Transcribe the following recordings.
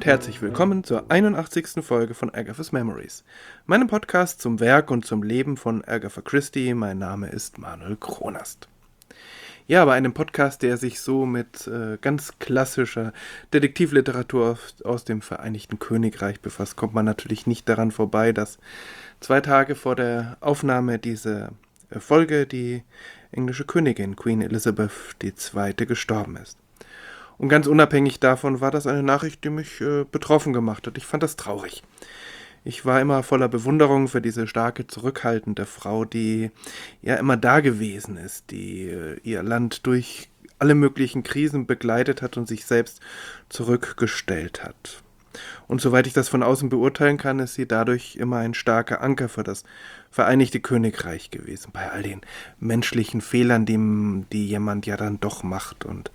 und herzlich willkommen zur 81. Folge von Agatha's Memories, meinem Podcast zum Werk und zum Leben von Agatha Christie. Mein Name ist Manuel Kronast. Ja, bei einem Podcast, der sich so mit ganz klassischer Detektivliteratur aus dem Vereinigten Königreich befasst, kommt man natürlich nicht daran vorbei, dass 2 Tage vor der Aufnahme dieser Folge die englische Königin Queen Elizabeth II. Gestorben ist. Und ganz unabhängig davon war das eine Nachricht, die mich betroffen gemacht hat. Ich fand das traurig. Ich war immer voller Bewunderung für diese starke, zurückhaltende Frau, die ja immer da gewesen ist, die ihr Land durch alle möglichen Krisen begleitet hat und sich selbst zurückgestellt hat. Und soweit ich das von außen beurteilen kann, ist sie dadurch immer ein starker Anker für das Vereinigte Königreich gewesen, bei all den menschlichen Fehlern, die jemand ja dann doch macht. Und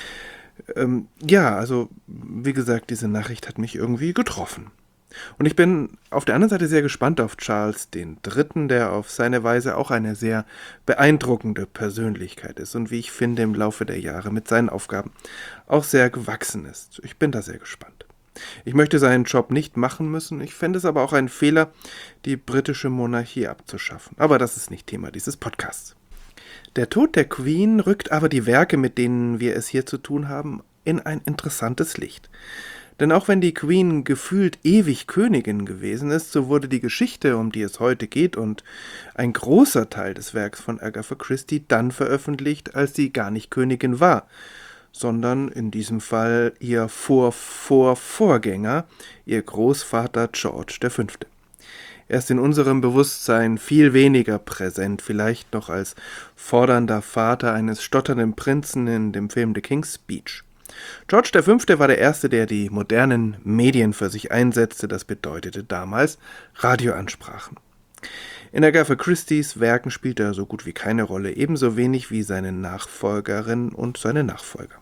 also wie gesagt, diese Nachricht hat mich irgendwie getroffen. Und ich bin auf der anderen Seite sehr gespannt auf Charles III., der auf seine Weise auch eine sehr beeindruckende Persönlichkeit ist und wie ich finde im Laufe der Jahre mit seinen Aufgaben auch sehr gewachsen ist. Ich bin da sehr gespannt. Ich möchte seinen Job nicht machen müssen, ich fände es aber auch ein Fehler, die britische Monarchie abzuschaffen. Aber das ist nicht Thema dieses Podcasts. Der Tod der Queen rückt aber die Werke, mit denen wir es hier zu tun haben, in ein interessantes Licht. Denn auch wenn die Queen gefühlt ewig Königin gewesen ist, so wurde die Geschichte, um die es heute geht, und ein großer Teil des Werks von Agatha Christie dann veröffentlicht, als sie gar nicht Königin war, sondern in diesem Fall ihr Vorgänger, ihr Großvater George V. Er ist in unserem Bewusstsein viel weniger präsent, vielleicht noch als fordernder Vater eines stotternden Prinzen in dem Film The King's Speech. George V. war der Erste, der die modernen Medien für sich einsetzte, das bedeutete damals Radioansprachen. In Agatha Christies Werken spielt er so gut wie keine Rolle, ebenso wenig wie seine Nachfolgerin und seine Nachfolger.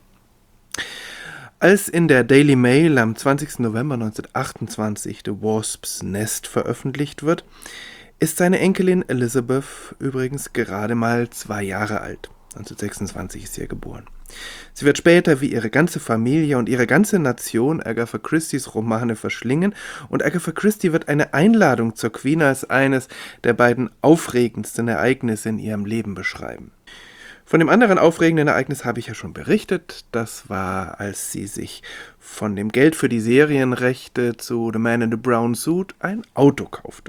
Als in der Daily Mail am 20. November 1928 The Wasp's Nest veröffentlicht wird, ist seine Enkelin Elizabeth übrigens gerade mal 2 Jahre alt. 1926 ist sie geboren. Sie wird später wie ihre ganze Familie und ihre ganze Nation Agatha Christies Romane verschlingen und Agatha Christie wird eine Einladung zur Queen als eines der beiden aufregendsten Ereignisse in ihrem Leben beschreiben. Von dem anderen aufregenden Ereignis habe ich ja schon berichtet. Das war, als sie sich von dem Geld für die Serienrechte zu The Man in the Brown Suit ein Auto kaufte.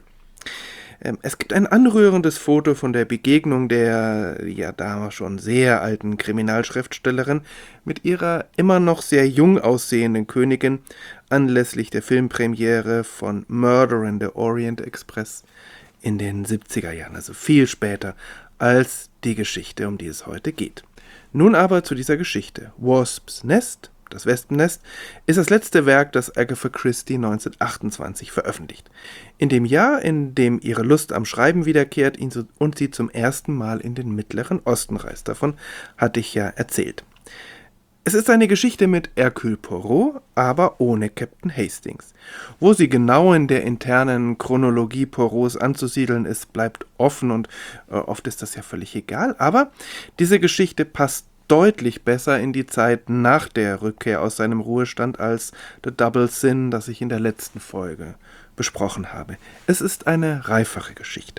Es gibt ein anrührendes Foto von der Begegnung der ja damals schon sehr alten Kriminalschriftstellerin mit ihrer immer noch sehr jung aussehenden Königin anlässlich der Filmpremiere von Murder in the Orient Express in den 70er Jahren, also viel später als die Geschichte, um die es heute geht. Nun aber zu dieser Geschichte. Wasp's Nest, das Wespennest, ist das letzte Werk, das Agatha Christie 1928 veröffentlicht. In dem Jahr, in dem ihre Lust am Schreiben wiederkehrt und sie zum ersten Mal in den Mittleren Osten reist. Davon hatte ich ja erzählt. Es ist eine Geschichte mit Hercule Poirot, aber ohne Captain Hastings. Wo sie genau in der internen Chronologie Poirots anzusiedeln ist, bleibt offen und oft ist das ja völlig egal. Aber diese Geschichte passt deutlich besser in die Zeit nach der Rückkehr aus seinem Ruhestand als The Double Sin, das ich in der letzten Folge besprochen habe. Es ist eine reifere Geschichte.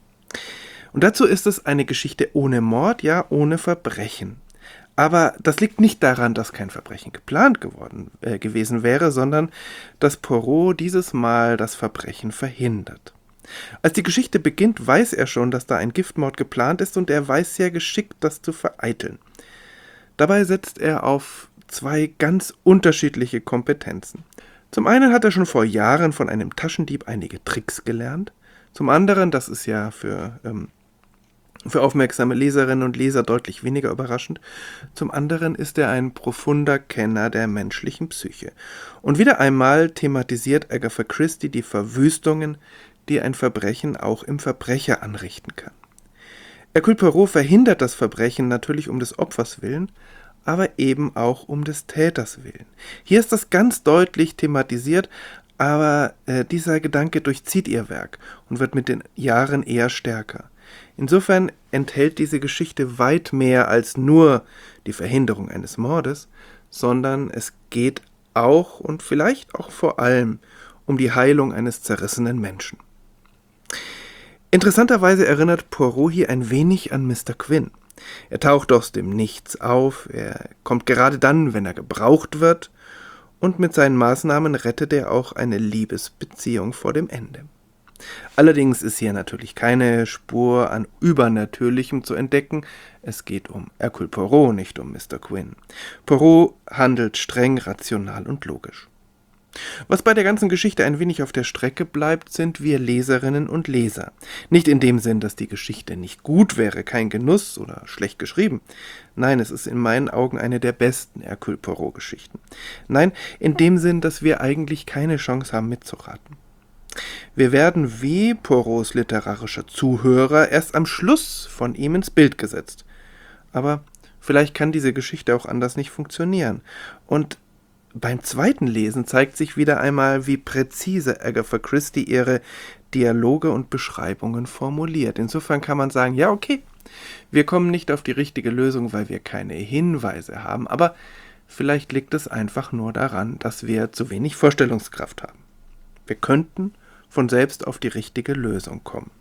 Und dazu ist es eine Geschichte ohne Mord, ja ohne Verbrechen. Aber das liegt nicht daran, dass kein Verbrechen geplant gewesen wäre, sondern dass Poirot dieses Mal das Verbrechen verhindert. Als die Geschichte beginnt, weiß er schon, dass da ein Giftmord geplant ist und er weiß sehr geschickt, das zu vereiteln. Dabei setzt er auf 2 ganz unterschiedliche Kompetenzen. Zum einen hat er schon vor Jahren von einem Taschendieb einige Tricks gelernt. Zum anderen, das ist ja für aufmerksame Leserinnen und Leser deutlich weniger überraschend. Zum anderen ist er ein profunder Kenner der menschlichen Psyche. Und wieder einmal thematisiert Agatha Christie die Verwüstungen, die ein Verbrechen auch im Verbrecher anrichten kann. Hercule Poirot verhindert das Verbrechen natürlich um des Opfers willen, aber eben auch um des Täters willen. Hier ist das ganz deutlich thematisiert, aber dieser Gedanke durchzieht ihr Werk und wird mit den Jahren eher stärker. Insofern enthält diese Geschichte weit mehr als nur die Verhinderung eines Mordes, sondern es geht auch und vielleicht auch vor allem um die Heilung eines zerrissenen Menschen. Interessanterweise erinnert Poirot hier ein wenig an Mr. Quinn. Er taucht aus dem Nichts auf, er kommt gerade dann, wenn er gebraucht wird, und mit seinen Maßnahmen rettet er auch eine Liebesbeziehung vor dem Ende. Allerdings ist hier natürlich keine Spur an Übernatürlichem zu entdecken. Es geht um Hercule Poirot, nicht um Mr. Quinn. Poirot handelt streng, rational und logisch. Was bei der ganzen Geschichte ein wenig auf der Strecke bleibt, sind wir Leserinnen und Leser. Nicht in dem Sinn, dass die Geschichte nicht gut wäre, kein Genuss oder schlecht geschrieben. Nein, es ist in meinen Augen eine der besten Hercule Poirot-Geschichten. Nein, in dem Sinn, dass wir eigentlich keine Chance haben mitzuraten. Wir werden wie Poirots literarischer Zuhörer erst am Schluss von ihm ins Bild gesetzt. Aber vielleicht kann diese Geschichte auch anders nicht funktionieren. Und beim zweiten Lesen zeigt sich wieder einmal, wie präzise Agatha Christie ihre Dialoge und Beschreibungen formuliert. Insofern kann man sagen, ja okay, wir kommen nicht auf die richtige Lösung, weil wir keine Hinweise haben, aber vielleicht liegt es einfach nur daran, dass wir zu wenig Vorstellungskraft haben. Wir könnten von selbst auf die richtige Lösung kommen.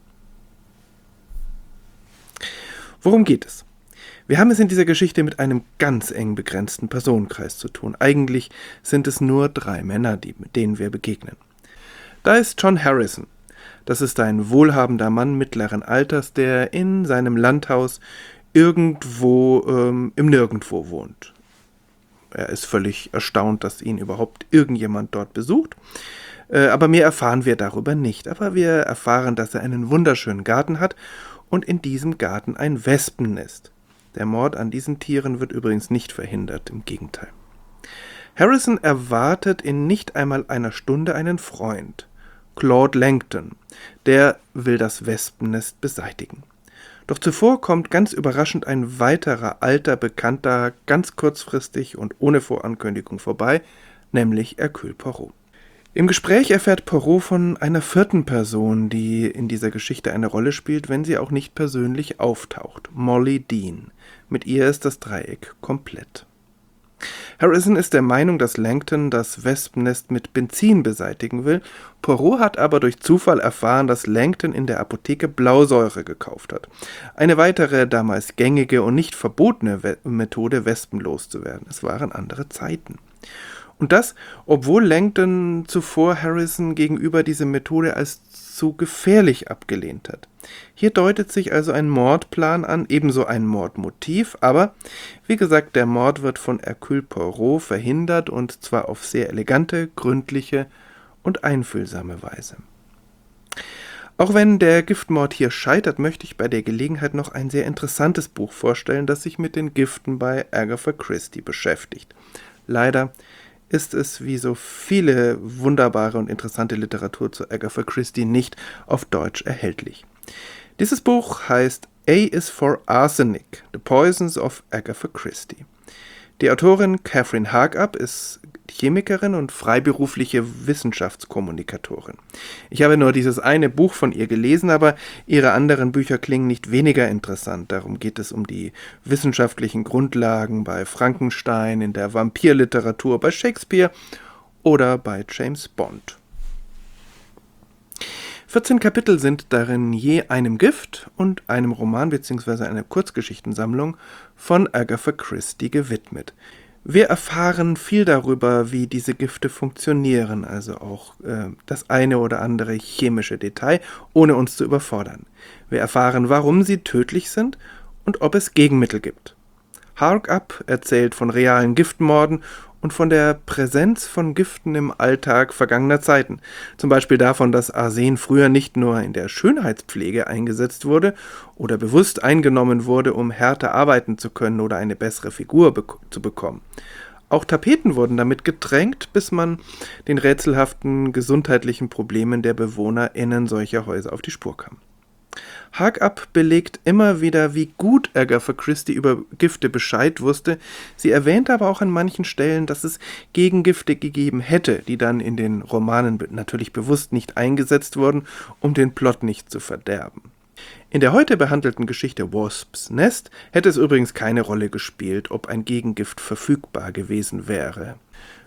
Worum geht es? Wir haben es in dieser Geschichte mit einem ganz eng begrenzten Personenkreis zu tun. Eigentlich sind es nur 3 Männer, denen wir begegnen. Da ist John Harrison. Das ist ein wohlhabender Mann mittleren Alters, der in seinem Landhaus irgendwo im Nirgendwo wohnt. Er ist völlig erstaunt, dass ihn überhaupt irgendjemand dort besucht. Aber mehr erfahren wir darüber nicht. Aber wir erfahren, dass er einen wunderschönen Garten hat und in diesem Garten ein Wespennest. Der Mord an diesen Tieren wird übrigens nicht verhindert, im Gegenteil. Harrison erwartet in nicht einmal einer Stunde einen Freund, Claude Langton. Der will das Wespennest beseitigen. Doch zuvor kommt ganz überraschend ein weiterer alter Bekannter ganz kurzfristig und ohne Vorankündigung vorbei, nämlich Hercule Poirot. Im Gespräch erfährt Poirot von einer 4. Person, die in dieser Geschichte eine Rolle spielt, wenn sie auch nicht persönlich auftaucht, Molly Dean. Mit ihr ist das Dreieck komplett. Harrison ist der Meinung, dass Langton das Wespennest mit Benzin beseitigen will. Poirot hat aber durch Zufall erfahren, dass Langton in der Apotheke Blausäure gekauft hat. Eine weitere, damals gängige und nicht verbotene Methode, Wespen loszuwerden. Es waren andere Zeiten. Und das, obwohl Langton zuvor Harrison gegenüber diese Methode als zu gefährlich abgelehnt hat. Hier deutet sich also ein Mordplan an, ebenso ein Mordmotiv, aber wie gesagt, der Mord wird von Hercule Poirot verhindert und zwar auf sehr elegante, gründliche und einfühlsame Weise. Auch wenn der Giftmord hier scheitert, möchte ich bei der Gelegenheit noch ein sehr interessantes Buch vorstellen, das sich mit den Giften bei Agatha Christie beschäftigt. Leider ist es wie so viele wunderbare und interessante Literatur zu Agatha Christie nicht auf Deutsch erhältlich. Dieses Buch heißt A is for Arsenic, The Poisons of Agatha Christie. Die Autorin Catherine Harkup ist Chemikerin und freiberufliche Wissenschaftskommunikatorin. Ich habe nur dieses eine Buch von ihr gelesen, aber ihre anderen Bücher klingen nicht weniger interessant. Darum geht es um die wissenschaftlichen Grundlagen bei Frankenstein, in der Vampirliteratur, bei Shakespeare oder bei James Bond. 14 Kapitel sind darin je einem Gift und einem Roman bzw. einer Kurzgeschichtensammlung von Agatha Christie gewidmet. Wir erfahren viel darüber, wie diese Gifte funktionieren, also auch das eine oder andere chemische Detail, ohne uns zu überfordern. Wir erfahren, warum sie tödlich sind und ob es Gegenmittel gibt. Harkup erzählt von realen Giftmorden und von der Präsenz von Giften im Alltag vergangener Zeiten. Zum Beispiel davon, dass Arsen früher nicht nur in der Schönheitspflege eingesetzt wurde oder bewusst eingenommen wurde, um härter arbeiten zu können oder eine bessere Figur zu bekommen. Auch Tapeten wurden damit getränkt, bis man den rätselhaften gesundheitlichen Problemen der BewohnerInnen solcher Häuser auf die Spur kam. Harkup belegt immer wieder, wie gut Agatha Christie über Gifte Bescheid wusste. Sie erwähnt aber auch an manchen Stellen, dass es Gegengifte gegeben hätte, die dann in den Romanen natürlich bewusst nicht eingesetzt wurden, um den Plot nicht zu verderben. In der heute behandelten Geschichte Wasps Nest hätte es übrigens keine Rolle gespielt, ob ein Gegengift verfügbar gewesen wäre.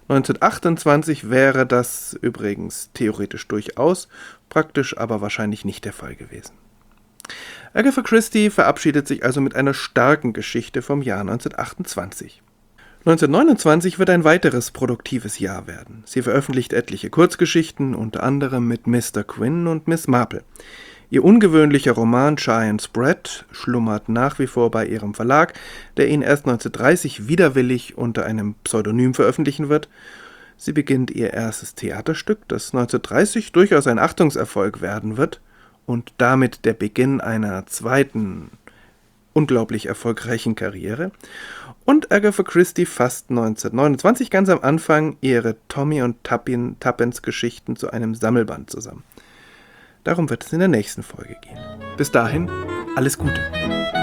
1928 wäre das übrigens theoretisch durchaus, praktisch aber wahrscheinlich nicht der Fall gewesen. Agatha Christie verabschiedet sich also mit einer starken Geschichte vom Jahr 1928. 1929 wird ein weiteres produktives Jahr werden. Sie veröffentlicht etliche Kurzgeschichten, unter anderem mit Mr. Quinn und Miss Marple. Ihr ungewöhnlicher Roman Giant's Bread schlummert nach wie vor bei ihrem Verlag, der ihn erst 1930 widerwillig unter einem Pseudonym veröffentlichen wird. Sie beginnt ihr erstes Theaterstück, das 1930 durchaus ein Achtungserfolg werden wird und damit der Beginn einer zweiten, unglaublich erfolgreichen Karriere. Und Agatha Christie fasst 1929 ganz am Anfang ihre Tommy und Tuppence Geschichten zu einem Sammelband zusammen. Darum wird es in der nächsten Folge gehen. Bis dahin, alles Gute.